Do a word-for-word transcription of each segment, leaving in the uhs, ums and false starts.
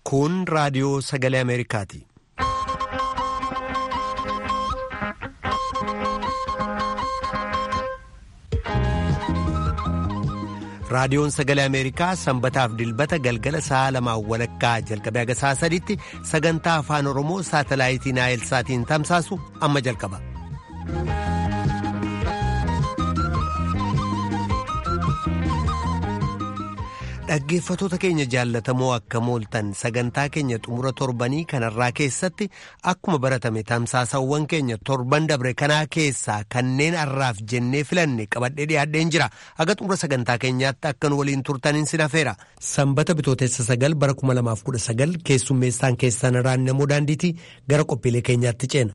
Kun raadiyoo Sagalee Ameerikaati. Raadiyoon Sagalee Ameerikaa sanbataaf dilbata galgala sa'a lamaan walakkaa jalqabee haga sa'a sadiitti sagantaa afaan Oromoo saatalaayitii Naayilsaatiin tamsaasu amma jalqaba. Dhaggeeffatoota keenya jaallatamoo akka mooltan sagantaa keenya xumura torbanii kanarraa keessatti akkuma baratame tamsaasawwan keenya torban dabre kanaa keessaa kanneen har'aaf jennee filanne qabadhee dhiyaadheen jira. Haga xumura sagantaa keenyaatti akka nu waliin turtaniin sin hafeera. Sanbata bitootessa sagal bara kuma lamaaf kudha sagal keessummeessaan keessan Raannamoo Daandiitii gara qophiilee keenyaatti ceena.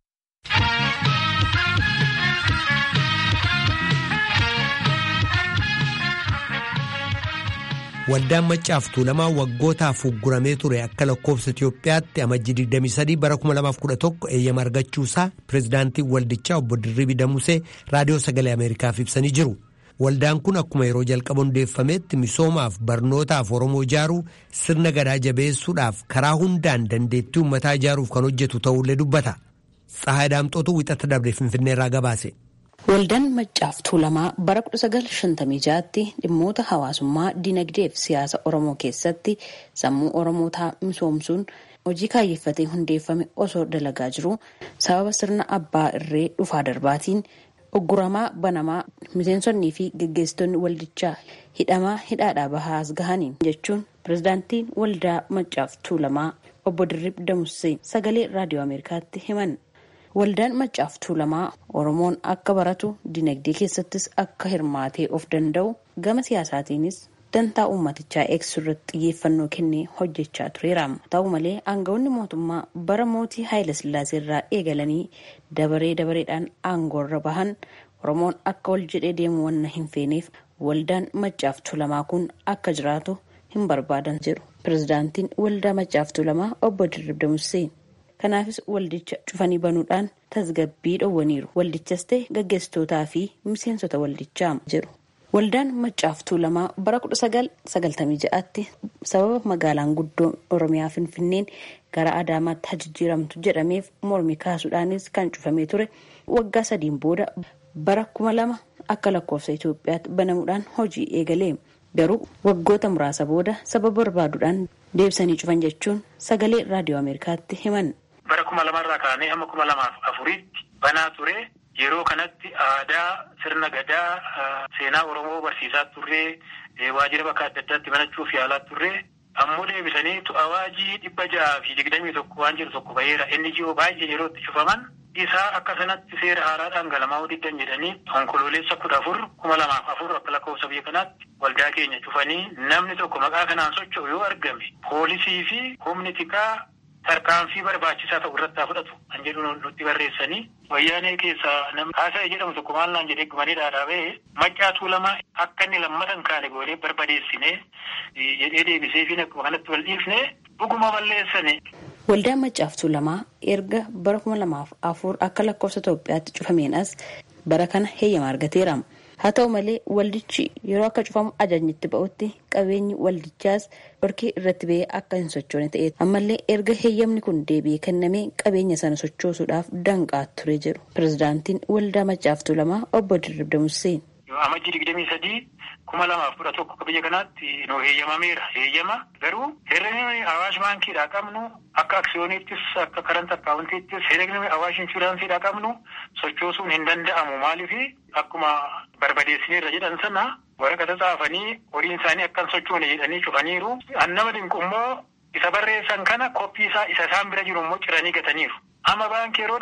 Waldaan Maccaaf Tuulamaa waggootaaf ugguramee ture akka lakkoofsa Itiyoophiyaatti amajjii digdamii sadii bara kuma lamaaf kudha tokko eeyyama argachuusaa pireezidaantiin waldichaa obbo Dirribii Damusee raadiyoo Sagalee Ameerikaaf ibsanii jiru. Waldaan kun akkuma yeroo jalqaba hundeeffameetti misoomaaf barnootaaf Oromoo ijaaruu sirna gadaa jabeessuudhaaf karaa hundaan dandeettii uummataa ijaaruuf kan hojjetu ta'uullee dubbata. Tsahaay Daamxootu wixata dabre Finfinneerraa gabaase. Waldaan Maccaaf Tuulamaa bara kudha sagal shantamii ja'atti dhimmoota hawaasummaa, dinagdee fi siyaasa Oromoo keessatti sammuu Oromootaa misoomsuun hojii kaayyeffatee hundeeffame osoo dalagaa jiru sababa sirna abbaa irree dhufaa darbaatiin ugguramaa banamaa miseensonnii fi gaggeessitoonni waldichaa hidhamaa hidhaadhaa bahaa as gahaniin jechuun pireezidaantiin waldaa Maccaaf Tuulamaa obbo Dirribii Damusee sagalee raadiyoo Ameerikaatti himan. Waldaan Maccaaf Tuulamaa Oromoon akka baratu dinagdee keessattis akka hirmaatee of danda'u gama siyaasaatiinis dantaa uummatichaa eegsisuu irratti xiyyeeffannoo kennee hojjechaa tureera. Ta'u malee aangawoonni mootummaa bara mootii Haayile Sillaasee irraa eegalanii dabaree dabareedhaan aangoorra bahan Oromoon akka wal jedhee deemu wanna hin feeneef waldaan Maccaaf Tuulamaa kun akka jiraatu hin barbaadan jedhu pireezidaantiin waldaa Maccaaf Tuulamaa obbo Dirribii Damusee. Kanaafis waldicha cufanii banuudhaan tasgabbii dhowwaniiru. Waldichas ta'e gaggeessitootaa fi miseensota waldichaa jedhu. Waldaan Maccaaf Tuulamaa bara kudha sagal sagaltamii ja'atti sababa magaalaan guddoon Oromiyaa Finfinneen gara Adaamaatti hajijjiiramtu jedhameef mormii kaasuudhaanis kan cufamee ture. Waggaa sadiin booda bara kuma lama akka lakkoofsa Itoophiyaatti banamuudhaan hojii eegalee. Garuu waggoota muraasa booda sababa barbaaduudhaan deebisanii cufan jechuun sagalee raadiyoo Ameerikaatti himan. Bara kuma lamarraa kaanee hamma kuma lamaaf afuriitti banaa ture. Yeroo kanatti aadaa sirna gadaa seenaa Oromoo barsiisaa turre, waajjira bakka adda addaatti banachuuf yaalaa turre. Ammoo deebisanii awaajii dhibba jaha fi digdamii tokko waan jiru tokko baheera. Inni jiru baay'ee yeroo itti cufaman isaa akka sanatti seera haaraadhaan galamaa diddan jedhanii onkoloolessa kudha afur kuma lamaaf afur akka lakkoofsa biyya kanaatti waldaa keenya cufanii namni tokko maqaa kanaan socho'u yoo argame poolisii fi humni tikaa tarkaanfii barbaachisaa ta'u irratti haa fudhatu kan jedhu nutti barreessanii wayyaanee keessaa namni haasa'e jedhamu tokko maal naan jedhee gumanii dhaadhaabee Maccaa Tuulamaa akka inni lammatan kaane goonee barbadeessine jedhee deebisee fi akkuma kanatti wal dhiifne dhuguma balleessane. Waldaan Maccaaf Tuulamaa erga bara kuma lamaaf afur akka lakkoofsa Itoophiyaatti cufameen as bara kana heeyyama argateera. Haa ta'u malee waldichi yeroo akka cufamu ajajnitti ba'utti qabeenyi waldichaas dhorkee irratti ba'ee akka hin sochoone ta'e ammallee erga heeyyamni kun deebi'ee kennamee qabeenya sana sochoosuudhaaf danqaa ture jedhu pireezidaantiin waldaa Maccaaf Tuulamaa obbo Dirribii Damusee. Amajjii digdamii sadii kuma lamaaf kudha tokko biyya kanaatti nu heeyyamameera. Heeyyama garuu herregni Awaash baankiidhaa qabnu akka aksiyooniittis akka karant akkaawuntiittis herregni Awaash inshuraansiidhaa qabnu sochoosuun hin danda'amu. Maaliif akkuma barbadeessineerra jedhan sana waraqata xaafanii horiin isaanii akkan sochoone jedhanii cufaniiru. Annama dinqu immoo isa barreessan kana koppii isaa isa isaan bira jiru immoo ciranii gataniiru. Amma baankii yeroo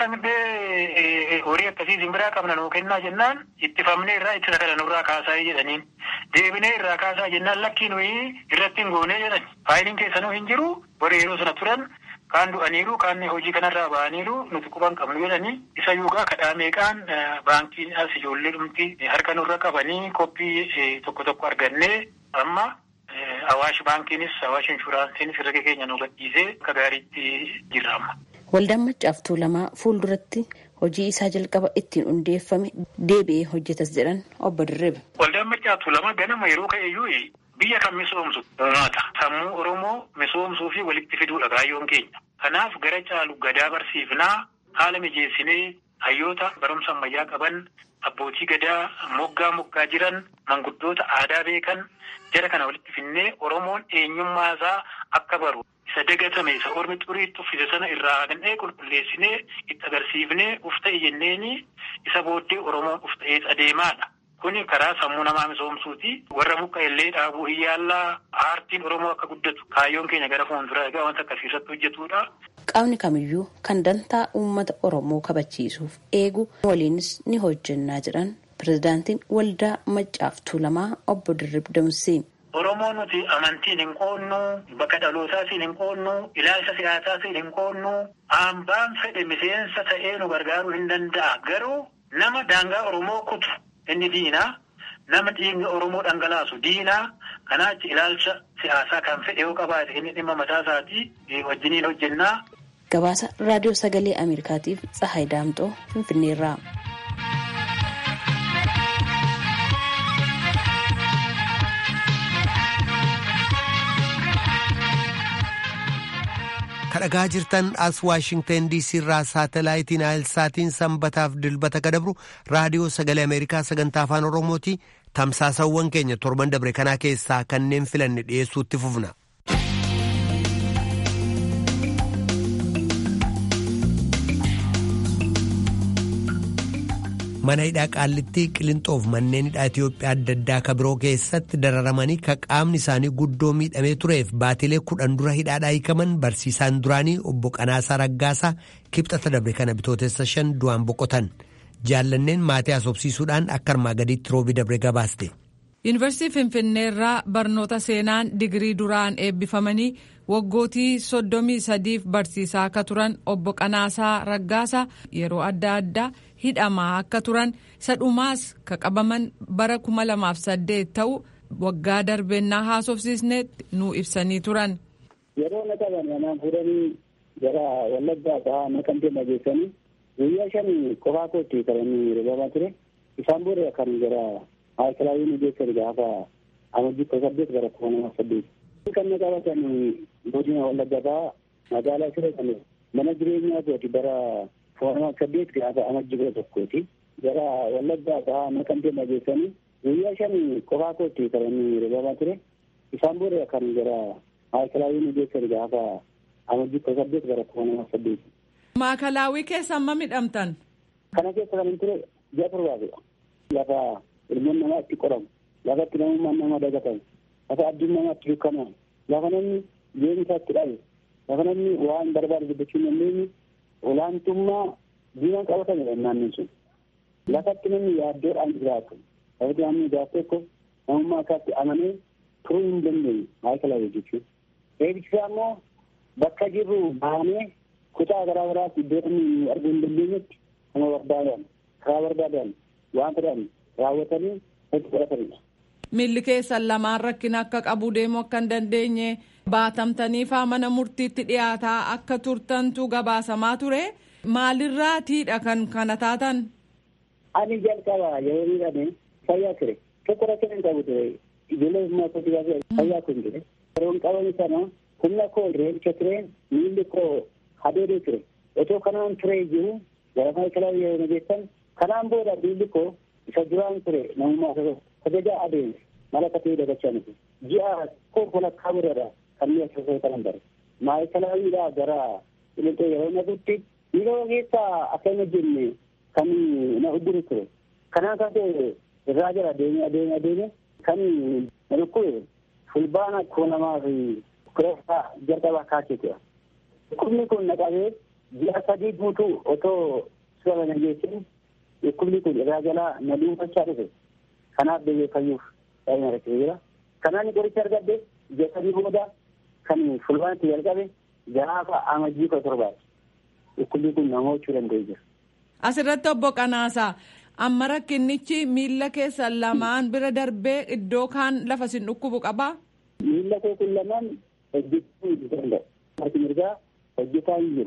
dhaqnee horii akkasii simbiraa qabna nuu kennaa jennaan ittifamnee irraa itti sakala nurraa kaasaa jedhaniin deebinee irraa kaasaa jennaan lakkii nuyi irratti hin goonee jedhan faayiliin keessanuu hin jiru warri yeroo sana turan kaan du'aniiru kaan hojii kanarraa ba'aniiru nuti quban qabnu jedhanii isa yuugaa kadhaa meeqaan baankiin as ijoollee dhumti harka nurra qabanii koppii tokko tokko argannee amma Awaash baankiinis Awaash inshuraansiinis herrega keenya nu gadhiisee akka gaariitti jirra amma. Waldaan Maccaaf Tuulamaa fuulduratti hojii isaa jalqaba ittiin hundeeffame deebi'ee hojjetas jedhan obbo Dirribi. Waldaan Maccaa Tuulamaa ganama yeroo ka'eeyyuu biyya kan misoomsu uummata sammuu Oromoo misoomsuu fi walitti fiduudha kaayyoon keenya. Kanaaf gara caalu gadaa barsiifnaa haala mijeessinee hayyoota barumsa ammayyaa qaban abbootii gadaa moggaa moggaa jiran manguddoota aadaa beekan jara kana walitti finnee Oromoon eenyummaa isaa akka baru isa dagatame isa ormi xuriitti uffise sana irraa haqnee qulqulleessinee itti agarsiifnee uf ta'e jenneeni isa booddee Oromoon uf ta'ee adeemaadha. Kuni karaa sammuu namaa misoomsuuti. Warra muka illee dhaabuu hiyyaallaa aartiin Oromoo akka guddatu kaayyoon keenya gara fuulduraa egaa wanta akkasii irratti hojjetudha. Qaamni kamiyyuu kan dantaa uummata Oromoo kabachiisuuf eegu waliinis ni hojjennaa jedhan pirezidaantiin Waldaa Maccaa Tuulamaa obbo Dirribi Damusee. Oromoo nuti amantiin hin qoonnu, bakka dhalootaatiin hin qoonnu, ilaalcha siyaasaatiin hin qoonnu, hambaan fedhe miseensa ta'ee nu gargaaruu hin danda'a. Garuu nama daangaa Oromoo kutu inni diinaa, nama dhiigni Oromoo dhangalaasu diinaa, kanaachi ilaalcha siyaasaa kan fedhe yoo qabaate inni dhimma mataa isaatii wajjiniin hojjennaa. Gabaasa Raadiyoo Sagalee Ameerikaatiif Tsahaay Daamxoo Finfinneerraa. kadhagaa jirtan as Waashingtan diisii irraa saatalaayitiin Naayilsaatiin sanbataaf dilbata kadabru raadiyoo sagalee Ameerikaa sagantaa afaan Oromooti. Tamsaasawwan keenya torban dabre kanaa keessaa kanneen filanne dhiyeessuutti fufna. Mana hidhaa Qaallittii Qilintoof manneen hidhaa Itoophiyaa adda addaa ka biroo keessatti dararamanii ka qaamni isaanii guddoo miidhamee tureef baatilee kudhan dura hidhaadhaa hiikaman barsiisaan duraanii obbo Qanaasaa Raggaasaa kibxata dabre kana bitootessa shan du'aan boqotan. Jaallanneen maatii haasofsiisuudhaan akka armaa gadiitti roobii dabre gabaaste. Yuunivarsiitii Finfinneerraa barnoota seenaan digirii duraan eebbifamanii waggootii soddomii sadiif barsiisaa akka turan obbo Qanaasaa Raggaasaa yeroo adda addaa hidhamaa akka turan isa dhumaas ka qabaman bara kuma lamaaf saddeet ta'u waggaa darbennaa haasofsiisneetti nuu ibsanii turan. Yeroo na qaban manaan fuudhanii gara Wallaggaa ta'aa Naqamtee nageessanii guyyaa shan qofaa kootti qabanii reebamaa ture. Isaan booda kan gara Maayikilaawiin nageessan gaafa amajjii kudha saddeet gara kuma lamaaf saddeet. Kan na qabatan godina Wallaggaa ta'aa magaalaa Siree kan mana jireenyaa kooti bara kuma lamaaf saddeet gaafa amajjii kudha tokkooti. Gara Wallaggaa ta'aa Naqamtee nageessanii guyyaa shan qofaa kootti qabanii reebamaa ture. Isaan booda kan gara Maayikilaawiin nageessan gaafa amajjii kudha saddeet gara kuma lamaaf saddeet. Maakalaawii keessa amma midhamtan? Kana keessa kan hin ture ji'a torbaatidha. Lafa ilmoon namaa itti qoramu, lafa itti namummaan nama dagatamu, lafa adduun namaa itti dukkanamu, lafa namni jireenya isaa itti dhabe, lafa namni waan barbaade dubbachuu hin dandeenye olaantummaa diinaan qabatamedha naannoon sun. Lafa itti namni yaaddoodhaan jiraatu, lafa itti namni jiraatu tokko namummaa isaatti amanee turuu hin dandeenye Maayikalaawii jechuudha. Eebbisaa immoo bakka jirru baanee kutaa garaa garaatti iddoo inni arguu hin dandeenyetti nama barbaadan karaa barbaadan waan fedhan raawwatanii itti fudhatanidha. Miilli keessan lamaan rakkina akka qabu deemuu akka hin dandeenye baatamtanii faa mana murtiitti dhiyaataa akka turtantu gabaasamaa ture. Maalirraatiidha kan kana taatan? Ani jalqaba yeroo miidhame fayyaa ture. Tokko rakkina hin qabu ture. Ijoollee humnaa kootii baasee fayyaa kun ture. Yeroon qabame sana humna koo reebicha ture miilli koo hadeedee ture. Otoo kanaan ture jiru gara Maayikalaawii yeroo nageessan kanaan booda miilli koo isa duraan ture namummaa kabajaa adeemse mala katee dagachaa nuti. Ji'a koo walakkaa biradha kan mi'a keessaa kanan bare. Maayikilaawiidhaa gara Qilintoo yeroo naqutti miiloo keessaa akka hin hojjenne kan na udduru ture. Kanaan kaasee irraa jala adeemee adeemee adeemee kan na dhukkube fulbaana koo namaa fi kureessaa jalqabaa kaasee ture. Dhukkubni kun na qabee ji'a sadii guutuu otoo suura nageessin dhukkubni kun irraa jalaa na dhuunfachaa dhufe. Kanaaf deebi'ee fayyuuf baay'ina rakkisee jira. Kanaan qoricha argadde ji'a sadii booda kan fulbaanatti jalqabe gaafa amajjii kudha torbaati. Dhukkubni kun nama hojjechuu danda'ee jira. Asirratti obbo Qanaasaa amma rakkinnichi miilla keessan lamaan bira darbee iddoo kaan lafa sin dhukkubu qabaa? Miilla koo kun lamaan hojjechuu hin danda'u. Harki mirgaa hojjetaa hin jiru.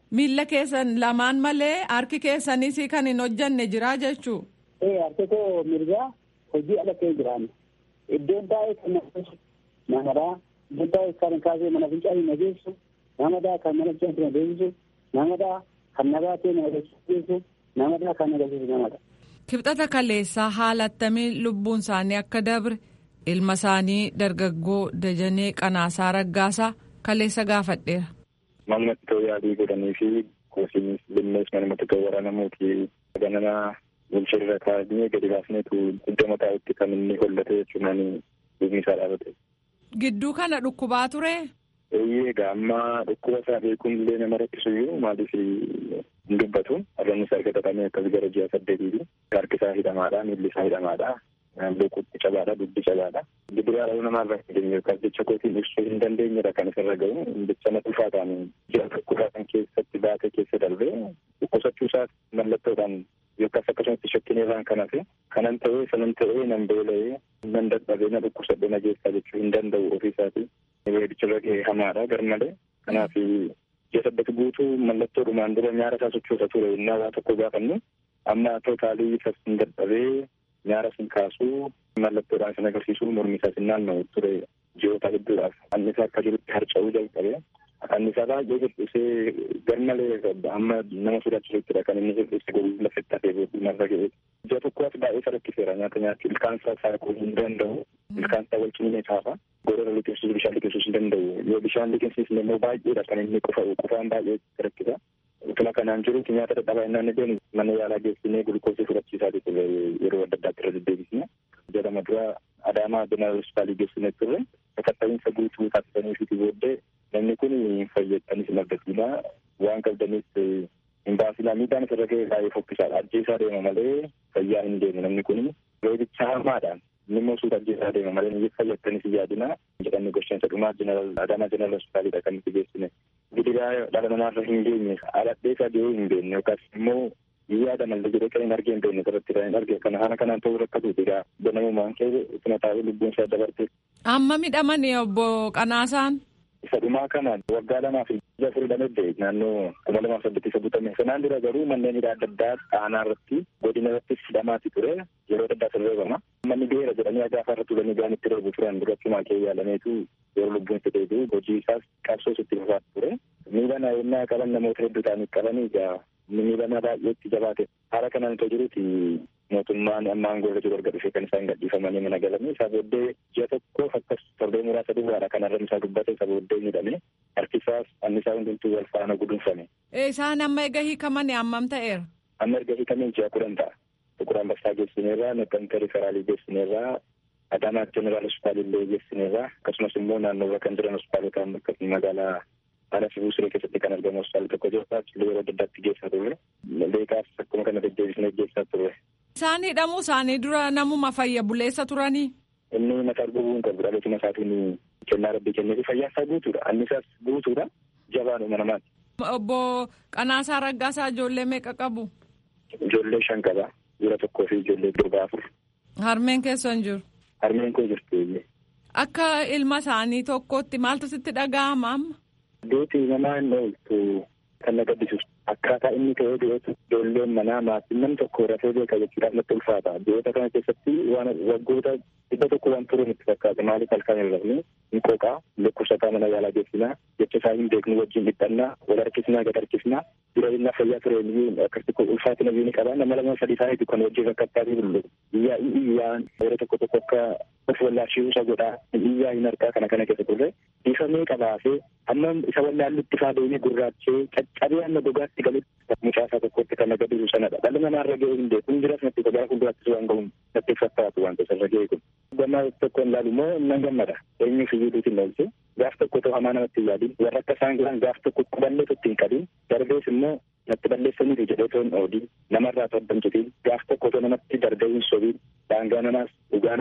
Miilla keessan lamaan malee harki keessanis kan hin hojjanne jira jechuu? Ee harki koo mirgaa hojii ala ta'e jiraan. Iddoon taa'ee kan namadhaa, iddoon taa'ee kan kaasee mana fincaa hin adeemsu, namadhaa kan mana fincaa hin adeemsu, namadhaa kan nabaatee na adeemsu, namadhaa kan agarsiisu namadha. Kibxata kaleessaa haala attamiin lubbuun isaanii akka dabre ilma isaanii dargaggoo Dajanee Qanaasaa Raggaasaa kaleessa gaafadheera. Mamnatti ta'uu yaadii godhanii fi koosiinis binnees manumatti ta'uu waraanamuuti ganana bulcheerra kaa'anii gadi baasneetu iddoo mataa'utti kan inni hollate jechuun bifni isaa dhaabate. Gidduu kana dhukkubaa ture? Eeyyee gaamma dhukkuba isaa beekuun illee nama rakkisuyyuu maaliif hin dubbatu. Arranni isaa argatamee akkas gara ji'a saddeetiiti. Harki isaa hidhamaadha, miilli isaa hidhamaadha. Boquutti cabaadha, dubbi cabaadha. Gidiraa dhaluu namaa irraa hin geenye yookaan jecha kootiin ibsuu hin dandeenyedha kan isarra ga'u. Jecha na dhufaa ta'an ji'a tokkodhaa kan keessatti baatee keessa darbee dhukkubsachuu isaa mallattoodhaan yookaas akkasumatti shakkineerraan kan hafe kanan ta'ee sanan ta'ee nan beela'ee nan dadhabee na dhukkubsadhee na geessaa jechuu hin danda'u ofii isaatii. Weedicharra ga'ee hamaadha garmalee. Kanaaf ji'a saddeet guutuu mallattoodhumaan dura nyaara isaa sochoosa ture innaa waa tokko gaafannu amma tootaalii isas hin dadhabee nyaara sin kaasuu mallattoodhaan sin agarsiisuu mormi isaa sin naanna'u ture ji'oota hedduudhaaf annisaa akka jirutti harca'uu jalqabe annisaa baay'ee hir'isee garmalee amma nama sodaachisuuttidha kan inni hir'ise godhuu lafetti hafee booduu narra ga'e ji'a tokkoos baay'ee isa rakkiseera nyaata nyaachuu ilkaan isaa saaquu hin danda'u ilkaan isaa wal cimine kaafa godhara liqimsiisuu bishaan liqimsiisuu hin danda'u yoo bishaan liqimsiisne immoo baay'eedha kan inni qufa'u qufaan baay'ee rakkisa. Utuma kanaan jirutti nyaata dadhabaa innaan ijoon mana yaalaa geessinee gulukoosii fudhachiisaa turre yeroo adda addaatti irra deddeebisne jedhama dura Adaamaa Jeneraal Hospitaalii geessinee turre sakatta'iinsa guutuu taasisanii fi booddee namni kun hin fayyadanis hin argatiinaa waan qabdanis hin baasinaa miidhaan isarra ga'ee baay'ee fokkisaadha ajjeesaa deema malee fayyaa hin deemu namni kun reedicha hamaadhaan inni immoo suuta ajjeesaa deema malee ni fayyadanis yaadinaa jedhamni gosheensa dhumaa Adaamaa Jeneraal Hospitaaliidha kan nuti geessine. Gidiraa dhala namaarra hin geenye aladhee isaa deemuu hin beekne yookaas immoo yaada malee jedhee kan hin argee hin beekne irratti kan hin arge kana haala kanaan ta'uu rakkatuuti egaa ganamumaan kee ituma taa'ee lubbuun isaa dabarte. Amma midhamani obbo Qanaasaan? Isa dhumaa kana waggaa lamaa fi ji'a afurii dhamedde naannoo kuma lamaaf saddeetti isa butame sanaan dura garuu manneen hidhaa adda addaa aanaa irratti godina irrattis hidhamaati ture yeroo adda addaa sirreebama. Manni beera jedhanii agaafa irratti turanii gaan itti reebu turan duratti kee yaalameetu yeroo lubbuun itti deebi'u hojii isaas qabsoo itti fufaa ture. Miila naannoo qaban namoota hedduu ta'anii qabanii egaa miila baay'eetti jabaate haala kanaan itoo jiruti mootummaan amma aangoorra jiru erga dhufee kan isaan gadhiifamanii mana galanii isaa booddee ji'a tokkoof akkas torbee muraasa duwwaadha kan arrabni isaa dubbate isaa booddee midhame harkisaas annisaa hundumtuu wal faana gudunfame. Isaan amma erga hiikamanii hammam ta'eera? Amma erga hiikamanii ji'a kudhan ta'a. Tukur Ambassaa geessineerraa, Naqamtee Riferaalii geessineerraa, Adaamaa Jeneraal Hospitaalillee geessineerraa akkasumas immoo naannoorra kan jiran hospitaalota akkasuma magaalaa Aanaa fi Buusiree keessatti kan argamu hospitaala tokko jirudha. Yeroo adda addaatti geessaa turre. Beekaas akkuma kana deddeebisnee geessaa turre. Isaan hidhamuu isaanii dura namuma fayya buleessa turanii? Inni mataa gubuun qabu dhalootuma isaatiin kennaa rabbii kenneefi fayyaa isaa guutuudha. Annisaas guutuudha. Jabaadhuma namaati. Obbo Qanaasaa Raggaasaa ijoollee meeqa qabu? Ijoollee shan qaba. Dhiira tokkoo fi ijoollee durbaa afur. Harmeen keessa hin jiru? Harmeen koo jirti. Akka ilma isaanii tokkotti maaltu sitti dhaga'ama amma? Duuti namaa hin ooltu kan na gaddisiisu. Akkaataa inni ta'ee dhiyoota ijoolleen manaa maatiin nam tokko rafee beeka jechuudhaaf natti ulfaata. Dhiyoota kana keessatti waan waggoota dhibba tokko waan turuun itti fakkaata. Maaliif halkan hin rafne hin qooqaa lakkoofsataa mana yaalaa geessinaa jecha isaa hin beeknu wajjin dhiphanna wal harkisnaa gad harkisnaa jireenya fayyaa tureenii akkasitti ulfaatina biyyi qabaa nama lama sadii isaaniitu kan wajjin rakkattaa fi bullu. Iyyaa iyyaan yeroo tokko tokko akka of wallaashii isa godhaa iyyaa hin harkaa kana kana keessa turre dhiifamee qabaasee amma isa wallaallutti faa deemee gurraachee caccabee amma gogaatti galutti mucaasaa tokkotti kan agarsiisu sanadha. Dhalli namaa irra ga'ee hin beeku hin jiras natti gara fuulduraattis waan ga'uun natti fakkaatu waan ta'eef irra ga'ee kun. Gammaa tokko hin laalu immoo nan gammada. Eenyuuf iyyuu duuti hin oolchu. Gaaf tokko ta'u hamaa namatti hin yaadin. Warra akka isaan jiran gaaf tokko quballee tokko hin qabin. Darbees immoo natti balleessaniitu jedhee ta'u hin oolin. Namarraa ta'u addamcitiin gaaf tokko ta'u namatti darbee hin sobiin. Daangaa namaas dhugaa namaas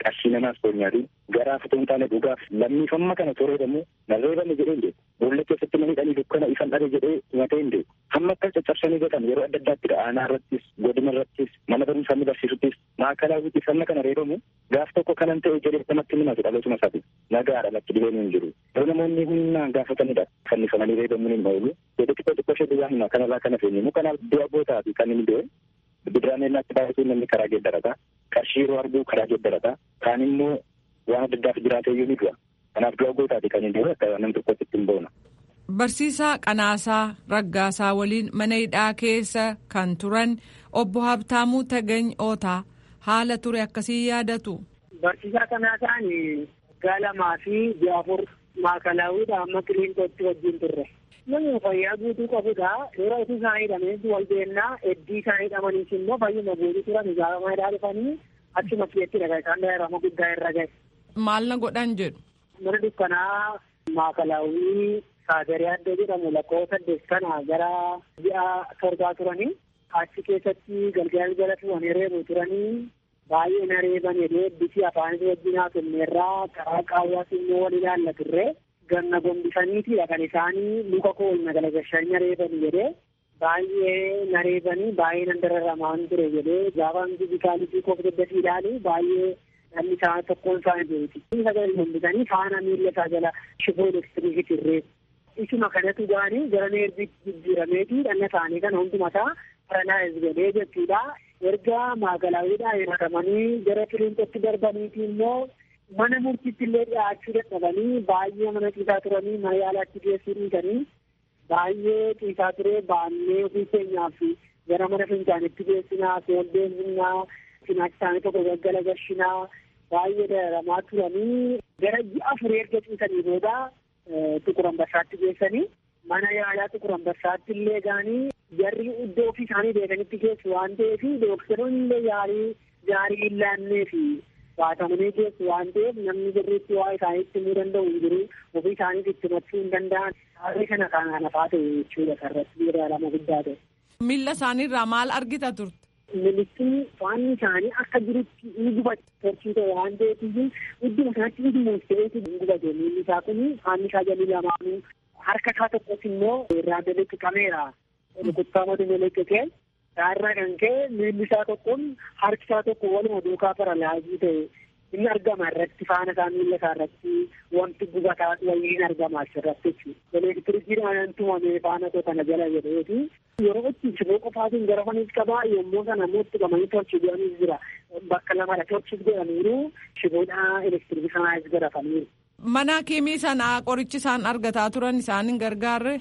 qarshii namaas foonyaati garaaf otoo hin taane dhugaaf lammiifamma kana toreedhamu narreebame jedhee hin beeku. Boolla keessatti nama hidhanii dukkana ifan dhabe jedhee himatee hin beeku. Hamma akkas caccabsanii godhan yeroo adda addaatti aanaa irrattis godina irrattis mana barumsaa inni barsiisuttis maakalaawwitti sanna kana reebamu gaaf tokko kanan ta'e jedhee namatti himatu dhalootuma isaati nagaadha natti dhibeen hin jiru. Yoo namoonni humnaan gaafatanidha fannifamanii reebamuun hin oolu jedhe xiqqoo xiqqoo ishee duwwaa hima kanarraa kana feenyimu kanaaf du'a gootaa fi kan inni du'e bidiraameelaatti baay'atuu namni karaa geeddarata qarshii yeroo arguu karaa geeddarata kaan immoo waan adda addaaf jiraatee iyyuu ni du'a. Kanaaf du'a gootaati kan inni du'e akka namni tokkotti ittiin boona. Barsiisaa Qanaasaa Raggaasaa waliin mana hidhaa keessa kan turan obbo Habtaamuu Tagany Ootaa haala ture akkasii yaadatu. Barsiisaa Qanaasaan gaalamaa fi jaafur maakalaawwiidha amma kiliinikootti wajjin turre. Namni fayyaa guutuu qabudha. Yeroo itti isaan hidhameentu wal beennaa heddii isaan hidhamaniis immoo baay'uma guutuu turan ijaaramaa hidhaa dhufanii achuma keessatti dhagaa isaan daa'irama guddaa irra gahe. Maal na godhan jedhu. Mana dukkanaa maakalaawwii saagaree adda jedhamu lakkoofsa saddeet kana gara ji'a torbaa turanii achi keessatti galgala jala tuwanii reebu turanii baay'ee na reeban jedhee bisi afaanis wajjin haasofneerraa karaa qaawwaas immoo wal ilaalla turre ganna gombisaniitidha kan isaanii luka koo na galagashanii na reeban jedhee baay'ee na reebanii baay'ee nan dararamaan ture jedhee gaafaan fizikaalitii koof daddafi ilaalu baay'ee namni isaa tokkoon isaa beeti. Sagalee gombisanii faana miilla isaa jala shiboo elektiriikii reebu. Isuma kanatu gaanii gara neerbiitti jijjiirameeti dhanna isaanii kana hundumataa paralaayiz godhee jechuudha. Erga maakalaawwiidhaa himatamanii gara kiliinikootti darbaniiti immoo mana murtiitti illee dhiyaachuu dadhabanii baay'ee mana ciisaa turanii mana yaalaatti geessuu dhiisanii baay'ee ciisaa ture baannee ofii keenyaaf gara mana fincaanitti geessinaa seeldeemsinaa cinaachi isaanii tokko gaggala gashinaa baay'ee dararamaa turanii gara ji'a afurii erga ciisanii booda Tukur Ambassaatti geessanii mana yaalaa Tukur Ambassaatti illee gaanii jarri iddoo ofii isaanii beekanitti geessu waan ta'eef dooktaroonni illee yaalii gaarii hin laannee fi baatamanii geessu waan ta'eef namni jirriitti waa isaaniitti himuu danda'u hin jiru ofii isaaniif itti himachuu hin danda'an haalli kana kan hafaa ta'e jechuudha sarratti yeroo guddaa ta'e. Miilla isaaniirraa maal argita turte? Militiin faanni isaanii akka jirutti ni gubate torchii ta'e waan ta'eef idduma sanatti ni muusta'eeti ni gubate miilli isaa kun faanni isaa jalli lamaanuu harka isaa tokkos immoo irraa daleqqameera rukuttaa matu daleqqee irraa kan ka'e miilli isaa tokkoon harki isaa tokko waluma duukaa paralaayizii ta'e inni argama irratti faana isaa miilla isaa irratti wanti gubataa wayii hin argama asirratti jechuudha. Elektirikiidhaan tumame faana koo kana jala jedheeti. Yeroo itti shiboo qofaatiin gara faniis qabaa yommuu sana immoo itti qabanii torchii godhaniis jira. Bakka lamadha torchiis godhaniiru shiboodhaa elektirikii sanaas godhataniiru. Mana kiimii sanaa qorichi isaan argataa turan isaan hin gargaarre?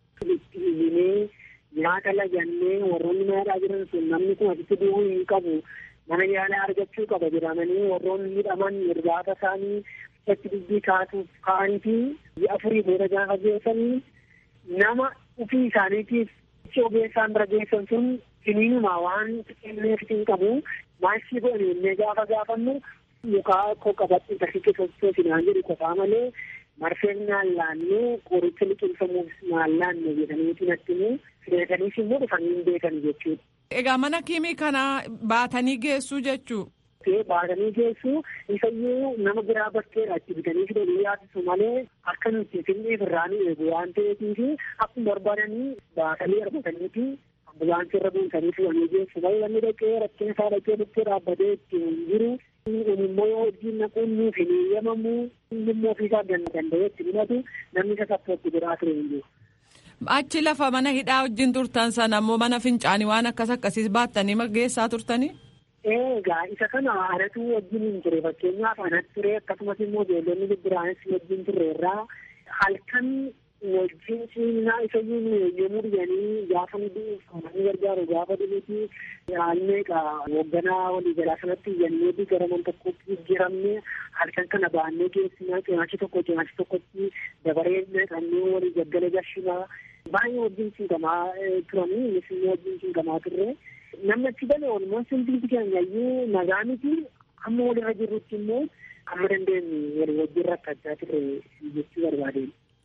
Itti nyaata lagannee warroonni nyaadhaa jiran sun namni kun asitti du'uu hin qabu. Mana yaalaa argachuu qaba jedhamanii warroonni hidhaman irbaata isaanii achi dubbii kaasuuf ka'aniifi ji'a afurii booda gaafa geessanii nama ofii isaaniitiif ogeessaan bira geessan sun siniinuma waan kenneef hin qabu maashii godhanii illee gaafa gaafannu mukaa koo qabatti tasitti sochoo sinaan jedhu qofaa malee marfeen naan laannee qoricha liqimsamuuf naan laanne jedhaniitiin attimuu fideetaniis immoo dhufanii hin beekan jechuudha. Egaa mana kiimii kana baatanii geessuu jechuu? Baatanii geessuu isayyuu nama biraa bakkeedha itti bitanii fidanii yaasisu malee akka nuti finneef irraanii eegu waan ta'eefi akkuma barbaadanii baatanii argataniiti ambulaansii irra buusanii fidanii geessu malee namni dhaqee rakkina isaa dhaqee bukkee dhaabbatee itti jiru kun immoo yoo wajjin naquun nuuf hin eeyyamamu inni immoo ofiisaa danda'ee itti himatu namni isa sappooti biraa ture hin jiru. Achi lafa mana hidhaa wajjin turtan sana ammoo mana fincaanii waan akkas akkasiis baattanii geessaa turtanii? Egaa isa kana anatu wajjin hin ture fakkeenyaaf anatti ture akkasumas immoo ijoollonni bibbiraanis wajjin turreerraa halkan wajjin ciminaa isayyuu nu eeyyamuu dhiyanii gaafa nu du'uuf gargaaru gaafa dhufuuti haalmeeqa hoogganaa waliigalaa sanatti iyyanneeti gara man tokkotti jijjiiramne halkan kana baannee geessinaa cinaachi tokko cinaachi tokkotti dabaree naqannee walii gaggala gashinaa baay'ee wajjin cinqamaa turanii innis immoo wajjin cinqamaa turre. Namni achi galee walumaa simbiiti keenyayyuu nagaa miti amma walirra jirrutti immoo amma dandeenye walii wajjin rakkachaa turre jechuu barbaadeen.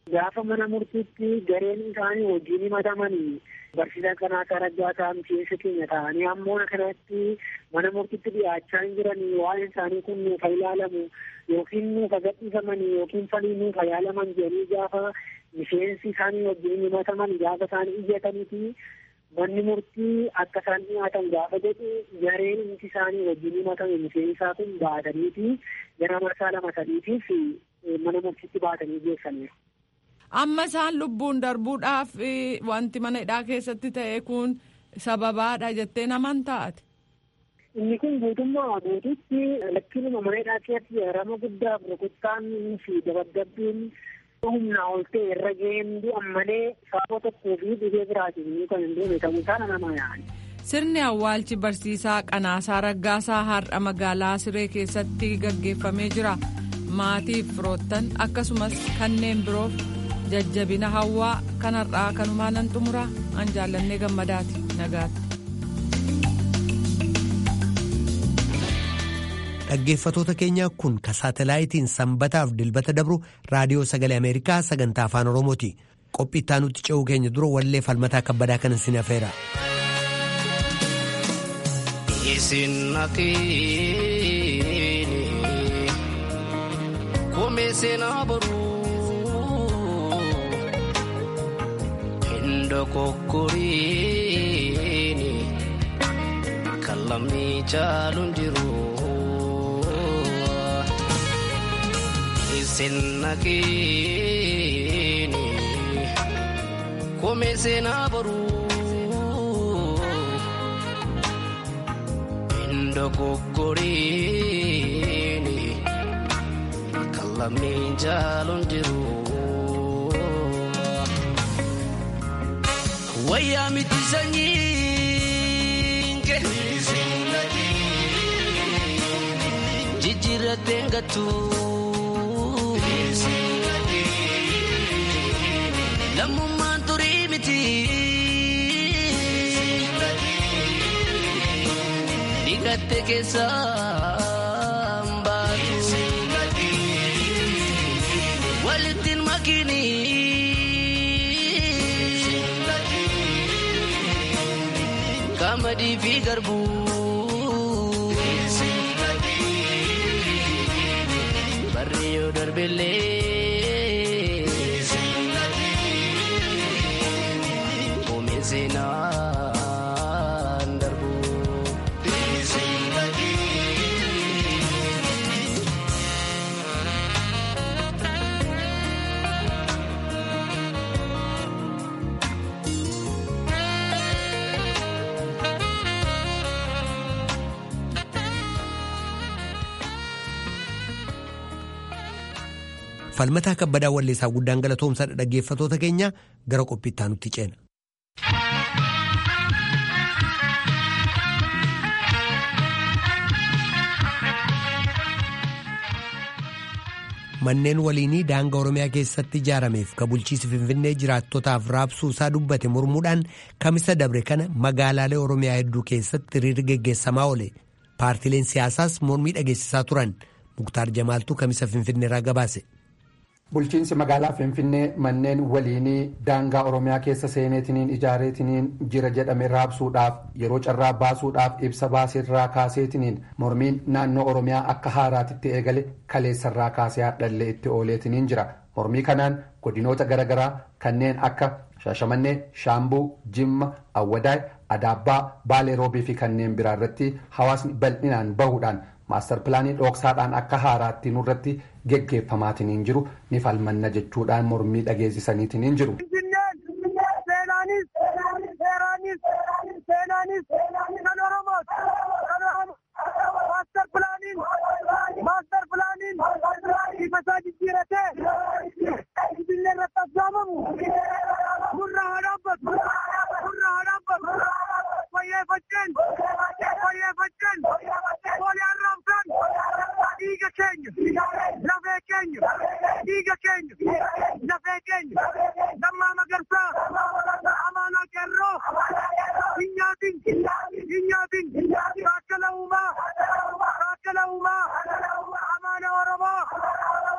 Gaafa mana murtiitti gareen isaanii wajjin himatamanii barsiisaa Qanaasaa Raggaasaa miseensa keenya ta'anii ammoo kanatti mana murtiitti dhiyaachaa hin jiranii waa'een isaanii kun nuuf ilaalamu yookiin nuuf gadhiifamanii yookiin falii nuuf ilaalaman jedhanii gaafa miseensi isaanii wajjin himataman gaafa isaanii iyyataniiti manni murtii akka isaan dhiyaatan gaafa jedhu gareen inti isaanii wajjin himatame miseensaa kun baataniiti gara marsaa lama sadiitiif mana murtiitti baatanii geessaniiru. Amma isaan lubbuun darbuudhaaf wanti mana hidhaa keessatti ta'e kun sababaadha jettee naman taate. Inni kun guutummaa guututti lakkinuma mana hidhaa keessatti rama guddaaf rukuttaan fi dabadabbiin humnaa ol ta'e irra ga'een du'an malee sababa tokkoo fi dhibee biraatiin kan hin duune ta'uu isaa nama yaani. Sirni awwaalchi barsiisaa Qanaasaa Raggaasaa har'a magaalaa Siree keessatti gaggeeffamee jira. Maatiif firoottan akkasumas kanneen biroof jajjabina hawwaa kanarraa kanumaa nan xumura an jaallannee gammadaati nagaatti. Dhaggeeffatoota keenya kun ka saatalaayitiin sanbataaf dilbata dabru raadiyoo sagalee Ameerikaa sagantaa afaan Oromooti. Qophii itti aanutti ce'uu keenya dura wallee falmataa kabbadaa kan isin afeera. Isin nakeeni kome seenaa boruu hindo kokkoriini kallamni caaluun jiru. Isin nakeeni kome seenaa boruu hindo kokkoriini kallamni caaluun jiru. Wayyaa miti sanyiinke jijjiirratee ngatu lammummaan turii miti dhiqatte keessaan baatu walittiin makiinii. Kamadii fi garbuu barri yoo darbellee oomishee seenaan darbuu. Falmataa kabbadaa walleessaa guddaan galatoomsaa dhaggeeffatoota keenya gara qophii itti aanutti ceena. Manneen waliinii daangaa Oromiyaa keessatti ijaarameef ka bulchiinsi Finfinnee jiraattotaaf raabsuu isaa dubbate mormuudhaan kamisa dabre kana magaalaalee Oromiyaa hedduu keessatti hiriirri geggeessamaa oole. Paartileen siyaasaas mormii dhageessisaa turan. Muktaar Jamaaltuu kamisa Finfinneerraa gabaase. Bulchiinsi magaalaa Finfinnee manneen waliinii daangaa Oromiyaa keessa seeneetiniin ijaareetiniin jira jedhame raabsuudhaaf yeroo carraa baasuudhaaf ibsa baaseerraa kaaseetiniin mormiin naannoo Oromiyaa akka haaraatitti eegale kaleessarraa kaasee hadhallee itti ooleetiniin jira. Mormii kanaan godinoota garaagaraa kanneen akka Shaashamannee, Shaambuu, Jimma, Awwadaay, Adaabbaa, Baalee Roobii fi kanneen biraa irratti hawaasni bal'inaan bahuudhaan maastar pilaanii dhoksaadhaan akka haaraatti nurratti geggeeffamaatiin jiru ni falmanna jechuudhaan mormii dhageessisaniitiin jiru.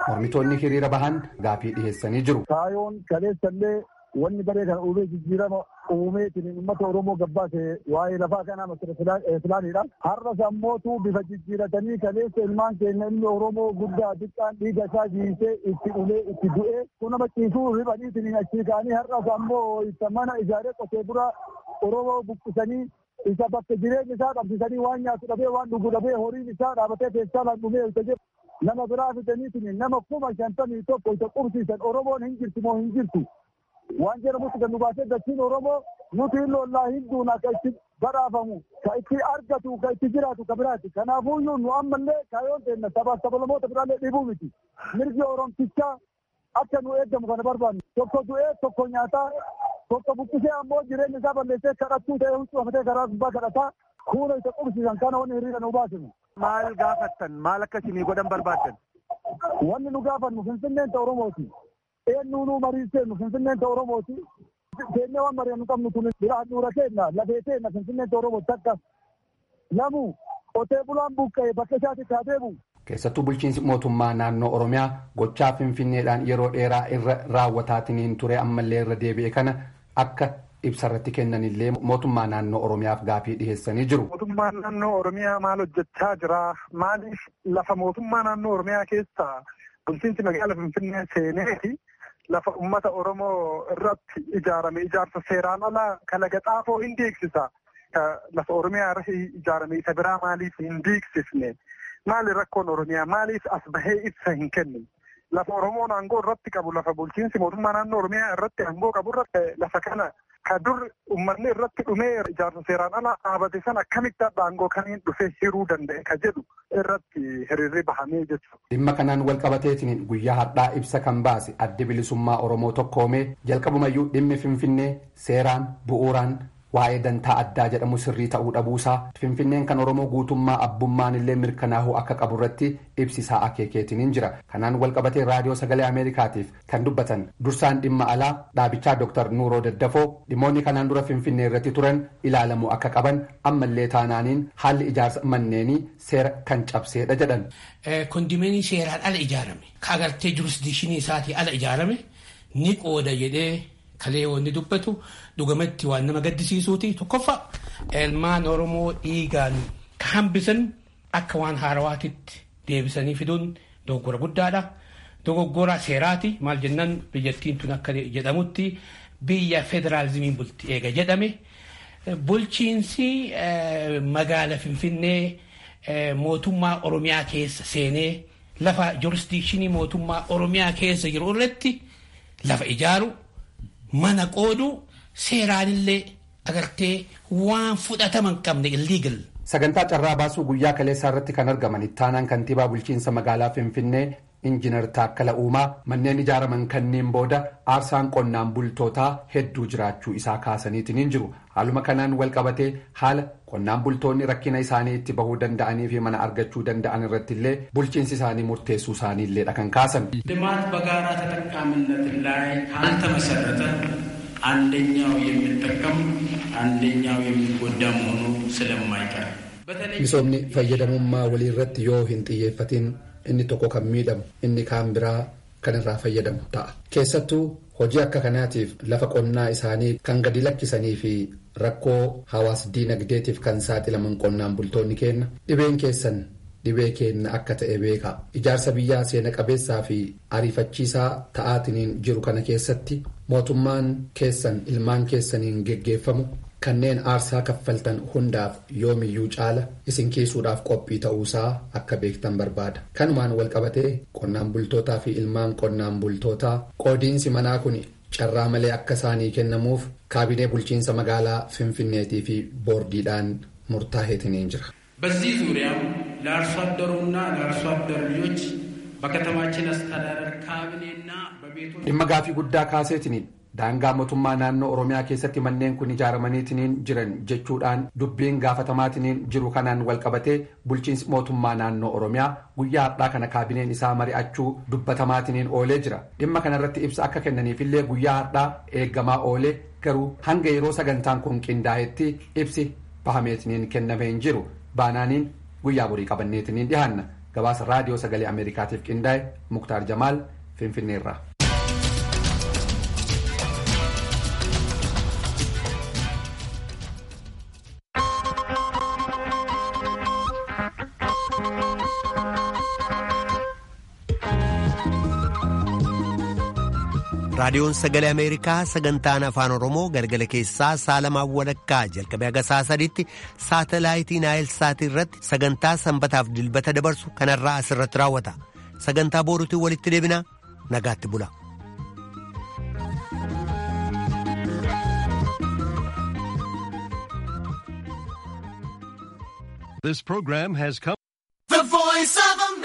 mormitoonni hiriira bahan gaafii dhiheessanii jiru. Kaayoon kaleessallee wanni baree kan uumee jijjiirama uumeetiin uummata Oromoo gabbaase waa'ee lafaa kanaa masira filaanidha. Har'as ammootu bifa jijjiiratanii kaleessa ilmaan keenya inni Oromoo guddaa xiqqaan dhiiga isaa jiisee itti ulee itti du'ee kun nama ciisuu riphaniitiin achii ka'anii har'as ammoo isa mana ijaaree qotee bulaa Oromoo buqqisanii isa bakka jireenya isaa dhabsisanii waan nyaatu dhabee waan dhugu dhabee horiin isaa dhaabatee keessaa lan dhumee isa jedhu nama biraa fidaniitiin nama kuma shantamii tokko isa qubsiisan Oromoon hin jirti moo hin jirtu. Waan jedhamutti kan nu baasee dachiin Oromoo nuti lollaa hinduun akka itti badhaafamu ka itti argatu ka itti jiraatu ka biraati. Kanaafuyyuu nu ammallee kaayoon teenna sabaaf sabalamoota biraallee dhibuu miti. Mirgi Oromtichaa akka nu eeggamu kana barbaannu. Tokko du'ee tokko nyaataa tokko buqqisee ammoo jireenya isaa balleessee kadhattuu ta'ee huccuu hafatee karaa gubbaa kadhataa kuula isa qubsiisan kana wanni hiriira nu baasinu. Maal gaafattan maal akka isinii godhan barbaaddan? Wanni nu gaafannu Finfinneen ta'e Oromooti. Eenyuunuu marii seennu Finfinneen ta'e Oromooti. Keenya waan mari'an nu qabnu tuni biraa dhuura keenya lafee keenya Finfinneen ta'e Oromooti akka namu qotee bulaan buqqa'e bakka isaatti haa deemu. Keessattuu bulchiinsi mootummaa naannoo Oromiyaa gochaa Finfinneedhaan yeroo dheeraa irra raawwataatiin ture ammallee irra deebi'e kana akka ibsarratti kennanillee mootummaa naannoo Oromiyaaf gaafii dhiheessanii jiru. Mootummaan naannoo Oromiyaa maal hojjechaa jira? Maaliif lafa mootummaa naannoo Oromiyaa keessaa bulchiinsi magaalaa Finfinnee seeneeti lafa uummata Oromoo irratti ijaarame ijaarsa seeraan alaa kalaqa xaafoo hin diigsisa. Lafa Oromiyaa irratti ijaarame isa biraa maaliif hin diigsisne? Maali rakkoon Oromiyaa maaliif as bahee ibsa hin kennu? Lafa Oromoon aangoo irratti qabu lafa bulchiinsi mootummaa naannoo Oromiyaa irratti aangoo qabu irratti lafa kana ka dur uummanni irratti dhumee ijaarsa seeraan alaa dhaabate sana akkamitti aangoo kamiin dhufee hiruu danda'e ka jedhu irratti hiriirri bahamee jechuudha. Dhimma kanaan wal qabateetiin guyyaa har'aa ibsa kan baase addi bilisummaa Oromoo tokkoomee jalqabumayyuu dhimmi Finfinnee seeraan bu'uuraan waa'ee dantaa addaa jedhamu sirrii ta'uu dhabuusaa Finfinneen kan Oromoo guutummaa abbummaan illee mirkanaa'uu akka qabu irratti ibsisaa akeekeetiin jira. Kanaan wal qabatee raadiyoo sagalee Ameerikaatiif kan dubbatan dursaan dhimma alaa dhaabichaa Dooktar Nuuroo Daddafoo dhimmoonni kanaan dura Finfinnee irratti turan ilaalamuu akka qaban ammallee taanaaniin haalli ijaarsa manneenii seera kan cabseedha jedhan. Kondimenii seeraan ala ijaarame ka agartee jurisdikshinii isaatii ala ijaarame ni qooda jedhee kalee wanni dubbatu dhugamatti waan nama gaddisiisuuti. Tokkoffaa ilmaan Oromoo dhiigaan ka hambisan akka waan haarawaatitti deebisanii fiduun dogoggora guddaadha. Dogoggora seeraati. Maal jennaan biyyattiin tun akka jedhamutti biyya federaalizimiin bulti eega jedhame. Bulchiinsi magaala Finfinnee mootummaa Oromiyaa keessa seenee lafa jurisdikshinii mootummaa Oromiyaa keessa jiru irratti lafa ijaaru mana qoodu seeraanillee agartee waan fudhataman qabne illegal. Sagantaa carraa baasuu guyyaa kaleessaa irratti kan argaman ittaanaan kantiibaa bulchiinsa magaalaa Finfinnee Injiinar Taakkala Uumaa manneen ijaaraman kanneen booda aarsaan qonnaan bultootaa hedduu jiraachuu isaa kaasaniitiin hin jiru. Haaluma kanaan wal qabatee haala qonnaan bultoonni rakkina isaanii itti bahuu danda'anii fi mana argachuu danda'an irratti illee bulchiinsi isaanii murteessuu isaanii illee kan kaasan. ልማት በጋራ ተጠቃሚነት ላይ ካልተመሰረተ አንደኛው የሚጠቀም አንደኛው የሚጎዳ መሆኑ ስለማይቀር misoomni fayyadamummaa walii irratti yoo hin xiyyeeffatin inni tokko kan miidhamu inni kaan biraa kan irraa fayyadamu ta'a. Keessattuu hojii akka kanaatiif lafa qonnaa isaanii kan gadi lakkisanii fi rakkoo hawaas diinagdeetiif kan saaxilaman qonnaan bultoonni keenya dhibeen keessan dhibee keenya akka ta'e beeka. Ijaarsa biyyaa seena qabeessaa fi ariifachiisaa ta'aatiin jiru kana keessatti mootummaan keessan ilmaan keessaniin geggeeffamu kanneen aarsaa kaffaltan hundaaf yoomiyyuu caala isin kiisuudhaaf qophii ta'uusaa akka beektan barbaada. Kanumaan wal qabatee qonnaan bultootaa fi ilmaan qonnaan bultootaa qoodiinsi manaa kun carraa malee akka isaanii kennamuuf kaabinee bulchiinsa magaalaa Finfinneetii fi boordiidhaan murtaa'eetiin jira. በዚህ ዙሪያ ለአርሶ አደሩና ለአርሶ አደር ልጆች በከተማችን አስተዳደር ካቢኔና በቤቶች dhimma gaafii guddaa kaaseetiin daangaa mootummaa naannoo Oromiyaa keessatti manneen kun ijaaramaniitiin jiran jechuudhaan dubbiin gaafatamaatiin jiru kanaan wal qabatee bulchiinsi mootummaa naannoo Oromiyaa guyyaa har'aa kana kaabineen isaa mari'achuu dubbatamaatiin oolee jira. Dhimma kanarratti ibsa akka kennaniifillee guyyaa har'aa eeggamaa oolee garuu hanga yeroo sagantaan kun qindaa'etti ibsi bahameetiin kennamee hin jiru. Baanaaniin guyyaa borii qabanneetiin dhiyaanna. gabaasa raadiyoo sagalee ameerikaatiif qindaa'e muktaar jamaal finfinneerraa. raadiyoon sagalee ameerikaa sagantaan afaan oromoo galgala keessaa saalamaa walakkaa jalqabee haga saa sadiitti saatalaayitii naayil saatii irratti sagantaa sanbataaf dilbata dabarsu kanarraa asirratti raawwata sagantaa booruutiin walitti deebinaa nagaatti bula. This program has come